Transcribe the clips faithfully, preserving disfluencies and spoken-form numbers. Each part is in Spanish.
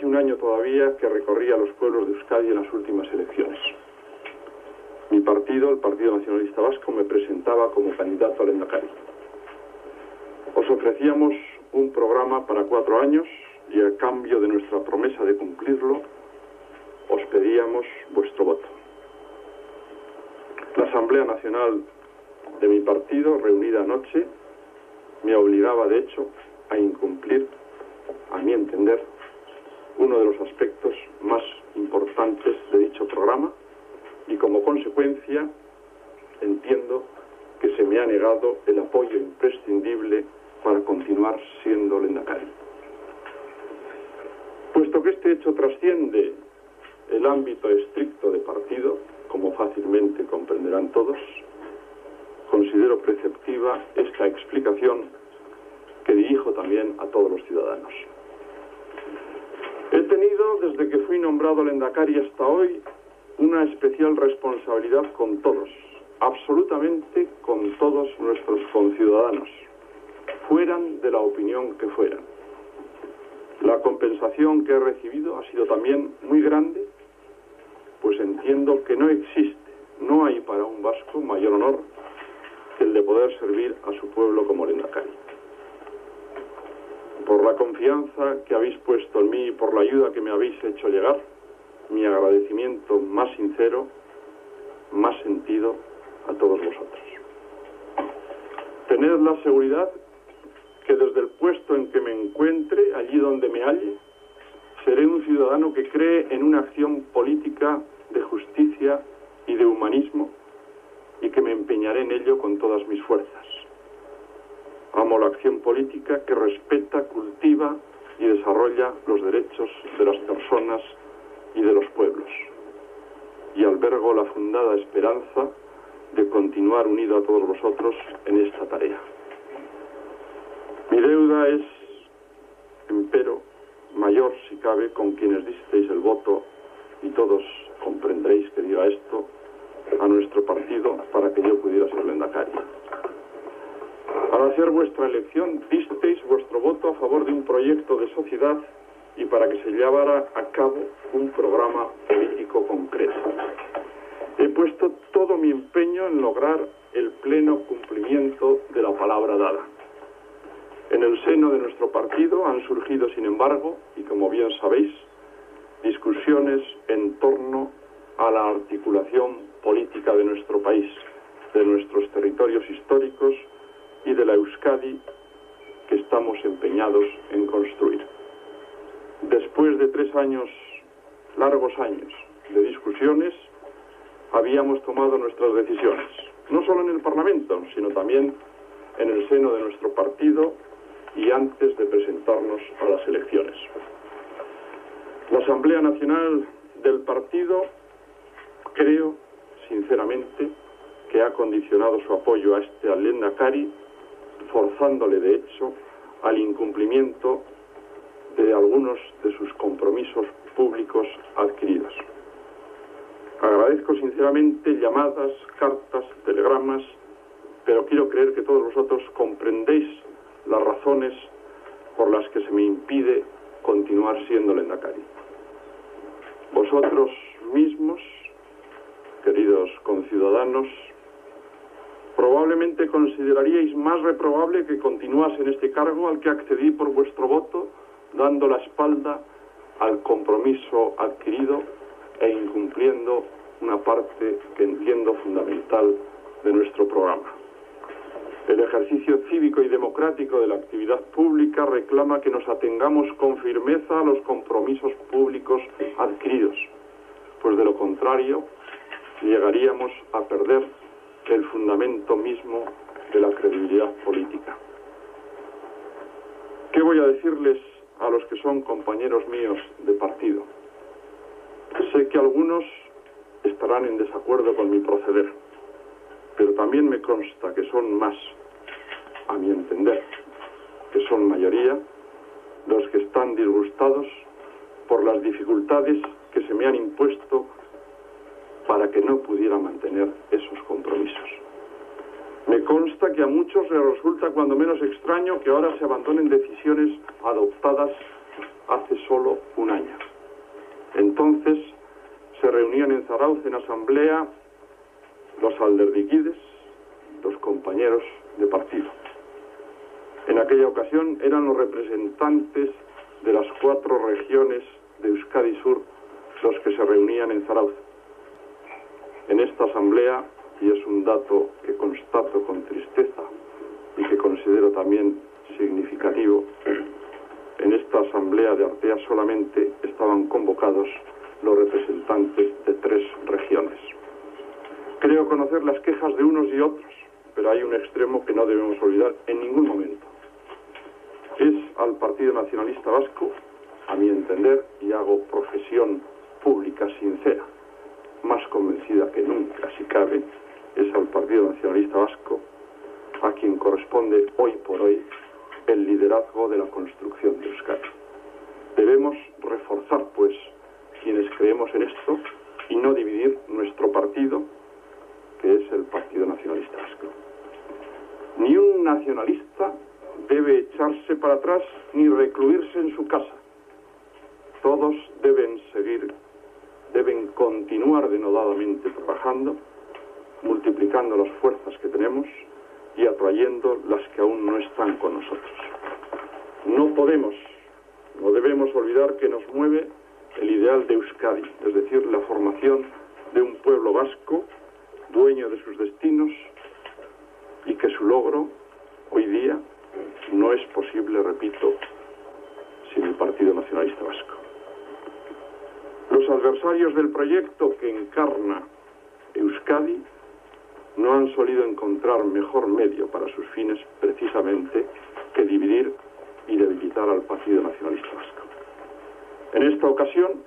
de un año todavía que recorría los pueblos de Euskadi en las últimas elecciones. Mi partido, el Partido Nacionalista Vasco, me presentaba como candidato al Lehendakari. Os ofrecíamos un programa para cuatro años y a cambio de nuestra promesa de cumplirlo, os pedíamos vuestro voto. La Asamblea Nacional de mi partido, reunida anoche, me obligaba, de hecho, a incumplir, a mi entender, uno de los aspectos más importantes de dicho programa y, como consecuencia, entiendo que se me ha negado el apoyo imprescindible para continuar siendo Lehendakari. Puesto que este hecho trasciende el ámbito estricto de partido, como fácilmente comprenderán todos, considero preceptiva esta explicación que dirijo también a todos los ciudadanos. He tenido, desde que fui nombrado Lehendakari hasta hoy, una especial responsabilidad con todos, absolutamente con todos nuestros conciudadanos, fueran de la opinión que fueran. La compensación que he recibido ha sido también muy grande, pues entiendo que no existe, no hay para un vasco mayor honor que el de poder servir a su pueblo como Lehendakari. Por la confianza que habéis puesto en mí y por la ayuda que me habéis hecho llegar, mi agradecimiento más sincero, más sentido a todos vosotros. Tened la seguridad que desde el puesto en que me encuentre, allí donde me halle, seré un ciudadano que cree en una acción política de justicia y de humanismo y que me empeñaré en ello con todas mis fuerzas. Amo la acción política que respeta, cultiva y desarrolla los derechos de las personas y de los pueblos. Y albergo la fundada esperanza de continuar unido a todos vosotros en esta tarea. Mi deuda es, empero, mayor si cabe con quienes disteis el voto, y todos comprenderéis que diga esto, a nuestro partido para que yo pudiera ser Lehendakari. Al hacer vuestra elección, disteis vuestro voto a favor de un proyecto de sociedad y para que se llevara a cabo un programa político concreto. He puesto todo mi empeño en lograr el pleno cumplimiento de la palabra dada. En el seno de nuestro partido han surgido, sin embargo, y como bien sabéis, discusiones en torno a la articulación política de nuestro país, de nuestros territorios históricos y de la Euskadi que estamos empeñados en construir. Después de tres años, largos años, de discusiones, habíamos tomado nuestras decisiones, no solo en el Parlamento, sino también en el seno de nuestro partido y antes de presentarnos a las elecciones. La Asamblea Nacional del partido, creo, sinceramente, que ha condicionado su apoyo a este al Lehendakari, forzándole, de hecho, al incumplimiento de algunos de sus compromisos públicos adquiridos. Agradezco sinceramente llamadas, cartas, telegramas, pero quiero creer que todos vosotros comprendéis las razones por las que se me impide continuar siendo Lehendakari. Vosotros mismos, queridos conciudadanos, probablemente consideraríais más reprobable que continuase en este cargo al que accedí por vuestro voto, dando la espalda al compromiso adquirido e incumpliendo una parte que entiendo fundamental de nuestro programa. El ejercicio cívico y democrático de la actividad pública reclama que nos atengamos con firmeza a los compromisos públicos adquiridos, pues de lo contrario llegaríamos a perder el fundamento mismo de la credibilidad política. ¿Qué voy a decirles a los que son compañeros míos de partido? Sé que algunos estarán en desacuerdo con mi proceder, pero también me consta que son más, a mi entender, que son mayoría, los que están disgustados por las dificultades que se me han impuesto para que no pudiera mantener esos compromisos. Me consta que a muchos les resulta cuando menos extraño que ahora se abandonen decisiones adoptadas hace solo un año. Entonces se reunían en Zarautz en asamblea los alderdiquides, los compañeros de partido. En aquella ocasión eran los representantes de las cuatro regiones de Euskadi Sur los que se reunían en Zarautz. En esta asamblea, y es un dato que constato con tristeza y que considero también significativo, en esta asamblea de Artea solamente estaban convocados los representantes de tres regiones. Creo conocer las quejas de unos y otros, pero hay un extremo que no debemos olvidar en ningún momento. Es al Partido Nacionalista Vasco, a mi entender, y hago profesión pública sincera, más convencida que nunca, si cabe, es al Partido Nacionalista Vasco a quien corresponde hoy por hoy el liderazgo de la construcción de Euskadi. Debemos reforzar, pues, quienes creemos en esto y no dividir nuestro partido, que es el Partido Nacionalista Vasco. Ni un nacionalista debe echarse para atrás ni recluirse en su casa. Todos deben seguir, deben continuar denodadamente trabajando, multiplicando las fuerzas que tenemos y atrayendo las que aún no están con nosotros. No podemos, no debemos olvidar que nos mueve el ideal de Euskadi, es decir, la formación de un pueblo vasco, dueño de sus destinos, y que su logro hoy día no es posible, repito, sin el Partido Nacionalista Vasco. Los adversarios del proyecto que encarna Euskadi no han solido encontrar mejor medio para sus fines precisamente que dividir y debilitar al Partido Nacionalista Vasco. En esta ocasión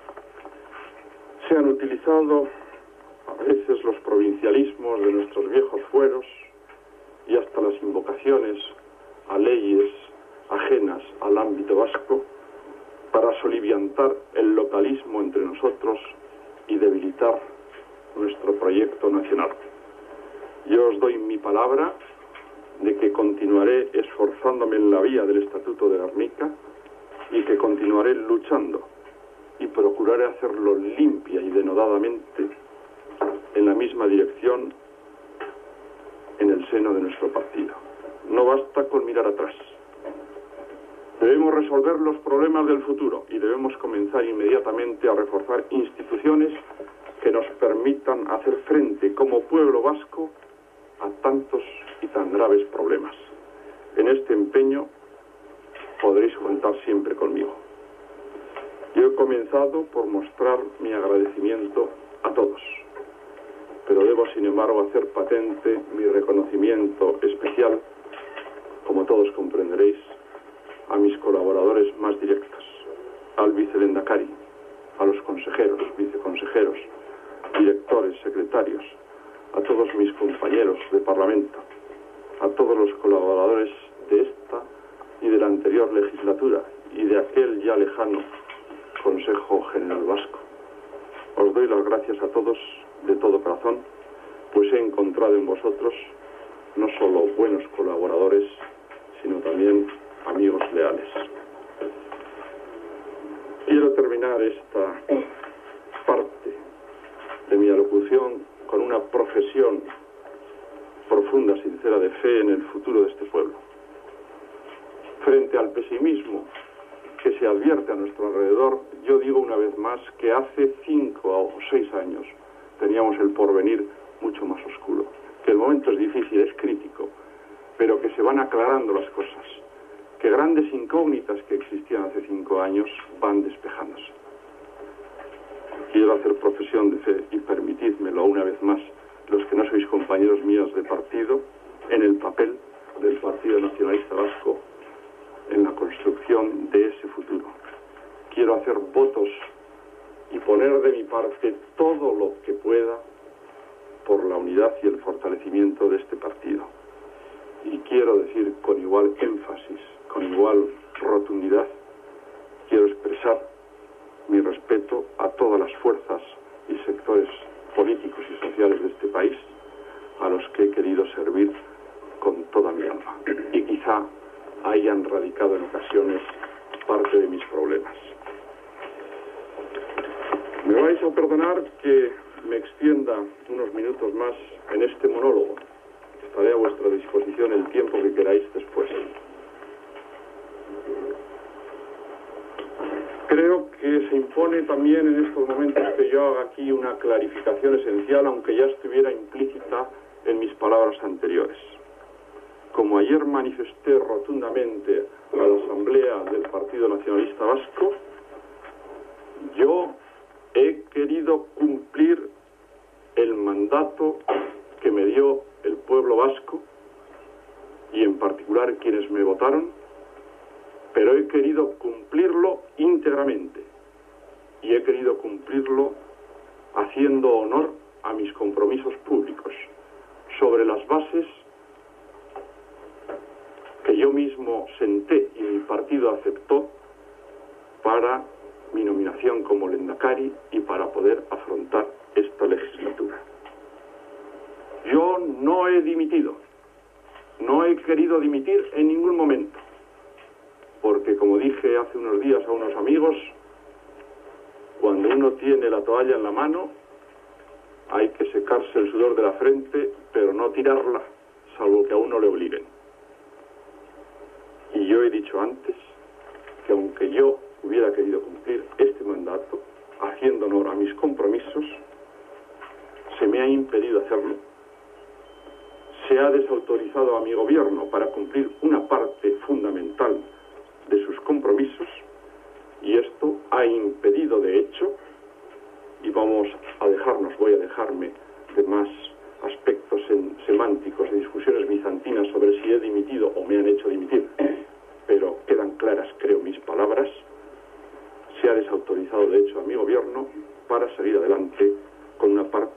se han utilizado a veces los provincialismos de nuestros viejos fueros y hasta las invocaciones a leyes ajenas al ámbito vasco para soliviantar el localismo entre nosotros y debilitar nuestro proyecto nacional. Yo os doy mi palabra de que continuaré esforzándome en la vía del Estatuto de Gernika y que continuaré luchando y procuraré hacerlo limpia y denodadamente en la misma dirección en el seno de nuestro partido. No basta con mirar atrás. Debemos resolver los problemas del futuro y debemos comenzar inmediatamente a reforzar instituciones que nos permitan hacer frente como pueblo vasco a tantos y tan graves problemas. En este empeño podréis contar siempre conmigo. Yo he comenzado por mostrar mi agradecimiento a todos, pero debo sin embargo hacer patente mi reconocimiento especial, como todos comprenderéis, a mis colaboradores más directos, al vicelehendakari, a los consejeros, viceconsejeros, directores, secretarios, a todos mis compañeros de Parlamento, a todos los colaboradores de esta y de la anterior legislatura y de aquel ya lejano Consejo General Vasco. Os doy las gracias a todos de todo corazón, pues he encontrado en vosotros no solo buenos colaboradores, sino también amigos leales. Quiero terminar esta parte de mi alocución con una profesión profunda, sincera de fe en el futuro de este pueblo. Frente al pesimismo que se advierte a nuestro alrededor, yo digo una vez más que hace cinco o seis años teníamos el porvenir mucho más oscuro, que el momento es difícil, es crítico, pero que se van aclarando las cosas, que grandes incógnitas que existían hace cinco años van despejándose. Quiero hacer profesión de fe y permitidmelo una vez más, los que no sois compañeros míos de partido, en el papel del Partido Nacionalista Vasco en la construcción de ese futuro. Quiero hacer votos y poner de mi parte todo lo que pueda por la unidad y el fortalecimiento de este partido. Y quiero decir con igual énfasis, con igual rotundidad, quiero expresar mi respeto a todas las fuerzas y sectores políticos y sociales de este país, a los que he querido servir con toda mi alma. Y quizá hayan radicado en ocasiones parte de mis problemas. Me vais a perdonar que me extienda unos minutos más en este monólogo. Estaré a vuestra disposición el tiempo que queráis después. Creo que se impone también en estos momentos que yo haga aquí una clarificación esencial, aunque ya estuviera implícita en mis palabras anteriores. Como ayer manifesté rotundamente a la Asamblea del Partido Nacionalista Vasco, yo he querido cumplir el mandato que me dio el pueblo vasco y en particular quienes me votaron, pero he querido cumplirlo íntegramente y he querido cumplirlo haciendo honor a mis compromisos públicos sobre las bases que yo mismo senté y mi partido aceptó para mi nominación como Lehendakari y para poder afrontar esta legislatura. Yo no he dimitido, no he querido dimitir en ningún momento, porque como dije hace unos días a unos amigos, cuando uno tiene la toalla en la mano, hay que secarse el sudor de la frente, pero no tirarla, salvo que a uno le obliguen. Y yo he dicho antes que aunque yo hubiera querido cumplir este mandato, haciendo honor a mis compromisos, se me ha impedido hacerlo. Se ha desautorizado a mi gobierno para cumplir una parte fundamental de sus compromisos y esto ha impedido de hecho, y vamos a dejarnos, voy a dejarme de más aspectos en, semánticos, de discusiones bizantinas sobre si he dimitido o me han hecho dimitir, pero quedan claras, creo, mis palabras. Se ha desautorizado de hecho a mi gobierno para salir adelante con una parte